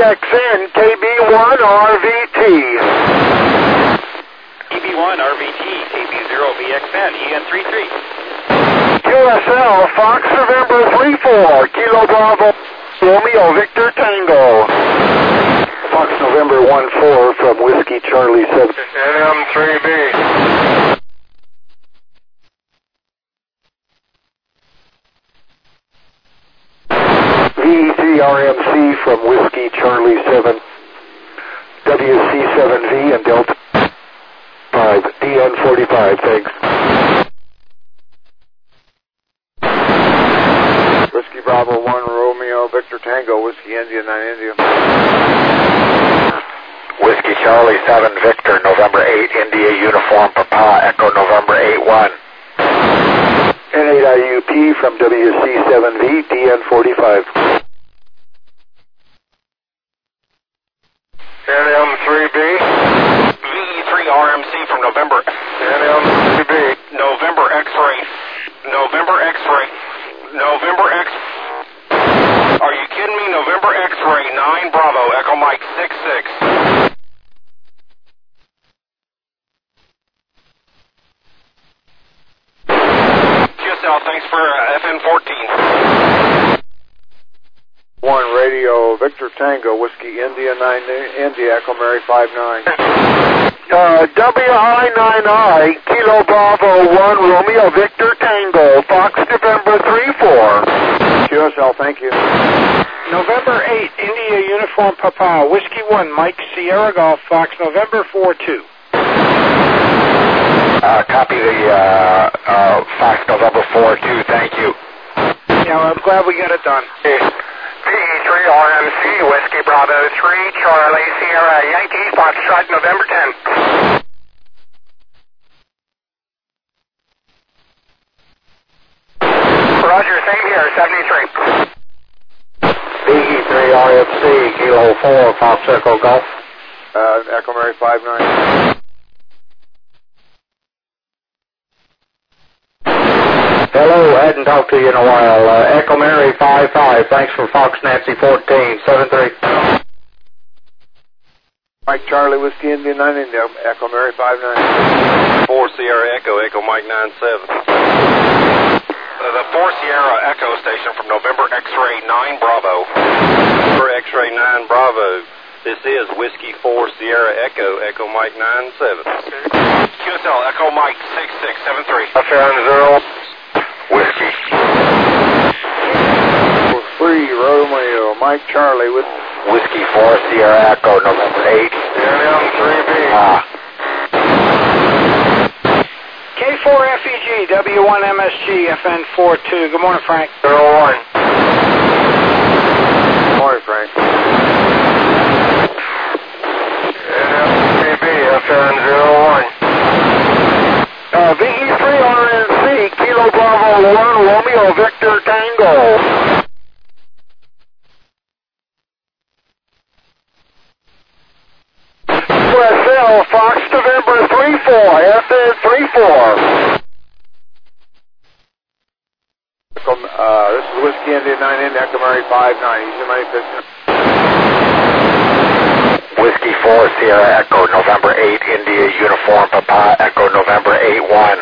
BXN, KB1 RVT. KB1 RVT, KB0BXN, EN33. QSL, Fox November 34, Kilo Bravo, Romeo Victor Tango. Fox November 14 from Whiskey Charlie 7. NM3B. VE3RMC from Whiskey Charlie 7, WC7V and Delta 5, DN45, thanks. Whiskey Bravo 1, Romeo Victor Tango, Whiskey India 9 India. Whiskey Charlie 7, Victor, November 8, India Uniform Papa, Echo November 8-1. N8IUP from WC7V, DN45. NM3B. VE3RMC from November. NM3B. November X-ray. November X-ray. November X. Are you kidding me? November X-ray 9 Bravo, Echo Mike 66. QSL, thanks for FN14. 1 Radio Victor Tango, Whiskey India 9 India, Echo Mary 59. WI9I, Kilo Bravo 1, Romeo Victor Tango, Fox November 34. QSL, thank you. November 8, India Uniform Papa, Whiskey 1, Mike Sierra Golf, Fox November 42. Copy the Fox November 42, thank you. Yeah, well, I'm glad we got it done. VE3RMC, Whiskey Bravo 3, Charlie Sierra Yankee, Foxtrot November 10. Roger, same here, 73. VE3RMC, Kilo 4, Fox Echo Golf. Echo Mary 59. Hello, hadn't talked to you in a while. Echo Mary 55, thanks for Fox Nancy 14, 73. Mike Charlie, Whiskey India 9 India, Echo Mary 59. 4 Sierra Echo, Echo Mike 97. The 4 Sierra Echo station from November X-ray 9 Bravo. For X-ray 9 Bravo, this is Whiskey 4 Sierra Echo, Echo Mike 97. QSL, Echo Mike 6673. FN0, Whiskey. 3 Romeo, Mike Charlie with Whiskey 4 Sierra Echo, November 8. NM3B. K4FEG, W1MSG, FN42. Good morning, Frank. 01. Morning, Frank. NM3B, FN01. VE3RNC, Kilo Bravo 1, Romeo Victor Tango. QSL, Fox November 34, FN34. This is Whiskey India 9 India, Echo Mary 59. Easy money fishing. Whiskey 4 Sierra Echo, November 8, India Uniform Papa, Echo November 8-1.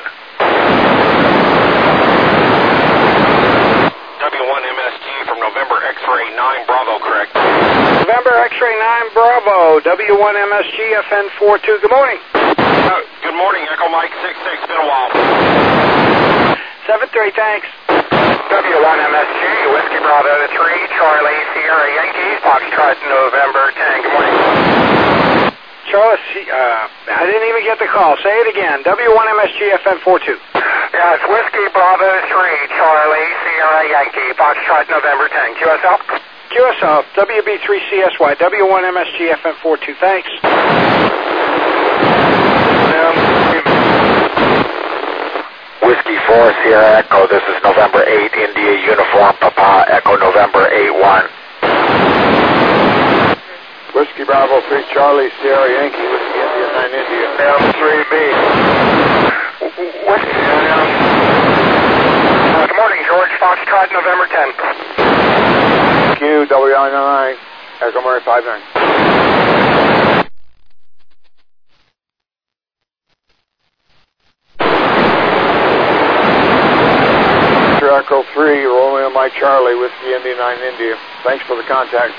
W1MSG from November X-ray 9 Bravo, correct? November X-ray 9 Bravo, W1MSG, FN42. Good morning. Good morning, Echo Mike 66. Been a while. 73, thanks. W1MSG, Whiskey Bravo 3, Charlie Sierra Yankee, Foxtrot November 10. Good morning. Charles, I didn't even get the call. Say it again. W1MSG, FN42. Yeah, it's Whiskey Bravo 3, Charlie Sierra Yankee, Foxtrot November 10. QSL? QSL, WB3CSY, W1MSG, FN42. Thanks. Whiskey 4 Sierra Echo, this is November 8, India Uniform Papa, Echo November 8-1. Whiskey Bravo 3 Charlie Sierra Yankee, Whiskey India 9 India. M3B. Whiskey. Good morning, George. Foxtrot November 10. QWI9. Echo Mary 59. Echo 3, Romeo Mike Charlie, Whiskey India 9 India. Thanks for the contact.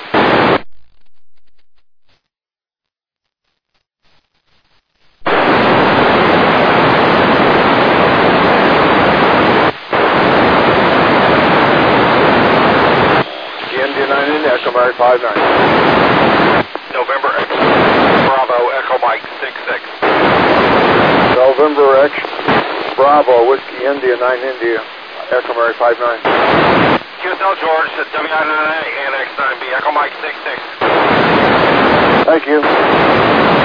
Whiskey India 9 India, Echo Mary 59. November X Bravo, Echo Mike 66. November X Bravo, Whiskey India 9 India. Echo Mary 59. QSL George, WI9A, Annex 9B, Echo Mike 66. Thank you.